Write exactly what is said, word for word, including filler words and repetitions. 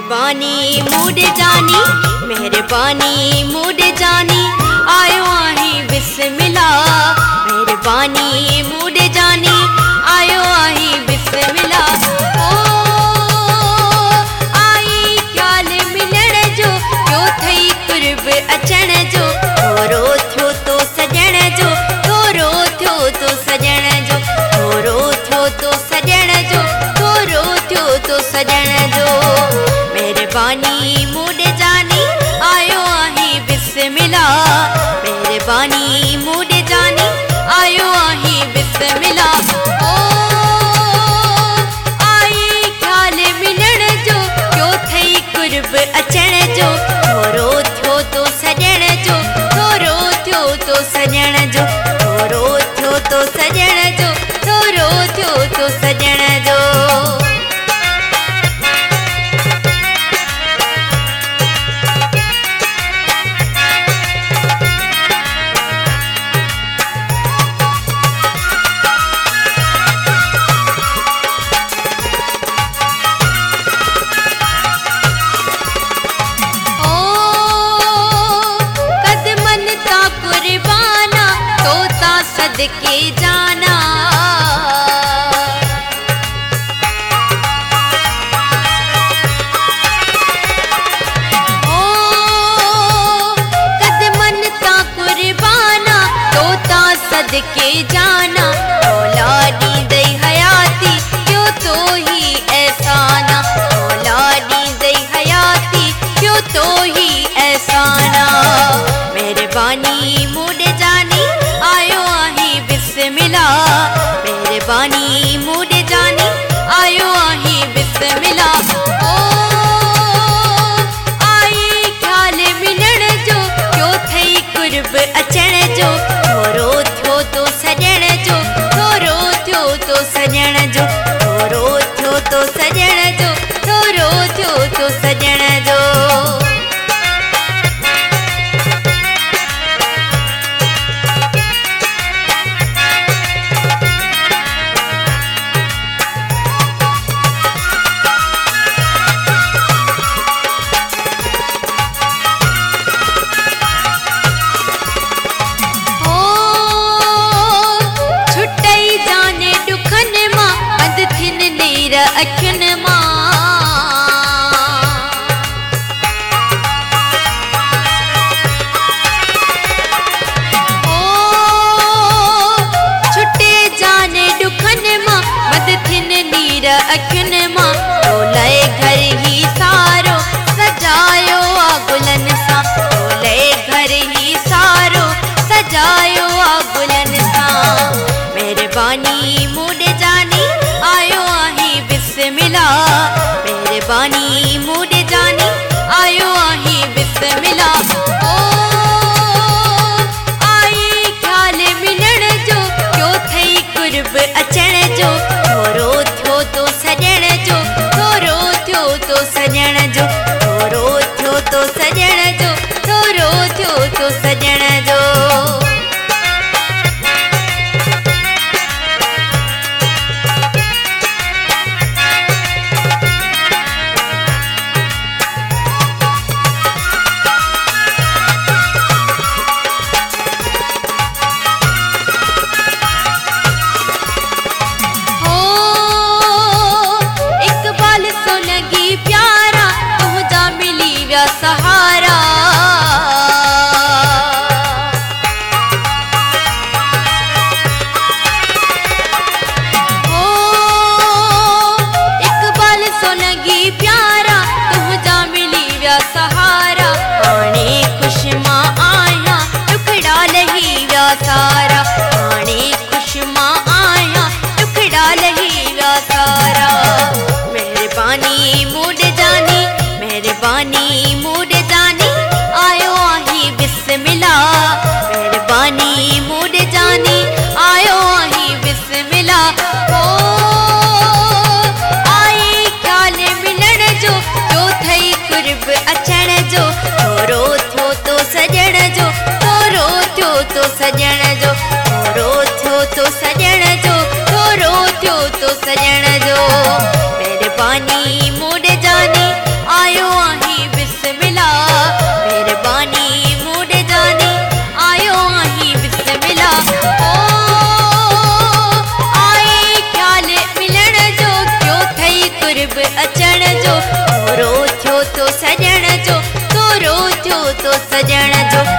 मेहरबानी मूड जानी, मेहरबानी मूड जानी, आयो आही बिस्मिल्लाह। मेहरबानी मूड जानी, आयो आही बिस्मिल्लाह। ओ आई ख्याल मिलण जो, क्यों थई कुर्ब अचण जो, थोरो थियो तो सजण जो, थोरो थियो तो सजण जो, थोरो थियो तो सजण जो, थोरो थियो तो सजण जो। मेहरबानी मूड जानी, आयो आही बिस्मिल्लाह। मेहरबानी मूड जानी, आयो आही बिस्मिल्लाह। ओ आई ख्याल मिलण जो, क्यों थई कुर्ब अचण जो, थोरो थियो तो सजण जो, थोरो थियो तो सजण जो, थोरो थियो तो सजण जो, थोरो थियो तो सजण जो। सदके जाना ओ कदमन ता कुर्बाना, तोता सदके जाना। औलादी दई हयाती, क्यों तो ही एहसाना, औलादी दई हयाती, क्यों तो ही एहसाना। मेहरबानी मूड जानी, आयो आही बिस्मिल्लाह। मेहरबानी मूड जानी, आयो आही बिस्मिल्लाह। ओ आई ख्याल मिलण जो, क्यों थई कुर्ब अचण जो, थोरो थियो तो सजण जो, थोरो थियो तो सजण जो, थोरो थियो तो सजण जो, थोरो थियो तो सजण जो। अखिन मां ओ छुटे जाने दुखन मां, मद थिन नीर अखिन मां। तोले घर ही सारो सजायो आ गुलन सां, तोले घर ही सारो सजायो आ गुलन सां। मेहरबानी मूड जानी, आयो आही बिस्मिल्लाह। मेहरबानी मूड जानी, आयो आही बिस्मिल्लाह। ओ आई ख्याल मिलण जो, क्यों थई कुर्ब अचण जो, थोरो थियो तो सजण जो, थोरो थियो तो सजण जो, थोरो थियो तो सजण जो, थोरो थियो तो सजण जो। सहारा ओ इकबाल सोलंगी प्यारा, तुझा मिली व्या सहारा। आने खुश मां आया, टुकड़ा लही व्या सारा, आने खुश मां आया, टुकड़ा लही व्या सारा। मेहरबानी मूड जानी, मेहरबानी मूड जानी, आयो आही बिस्मिल्लाह। मेहरबानी मूड जानी, आयो आही बिस्मिल्लाह। ओ आई ख्याल मिलण जो, क्यों थई कुर्ब अचण जो, थोरो थियो तो सजण जो, थोरो थियो तो सजण जो, थोरो थियो तो सजण जो, थोरो थियो तो सजण जो। मेहरबानी मूड जानी, आयो जो, थोरो थियो तो सजण जो, थोरो थियो तो सजण जो।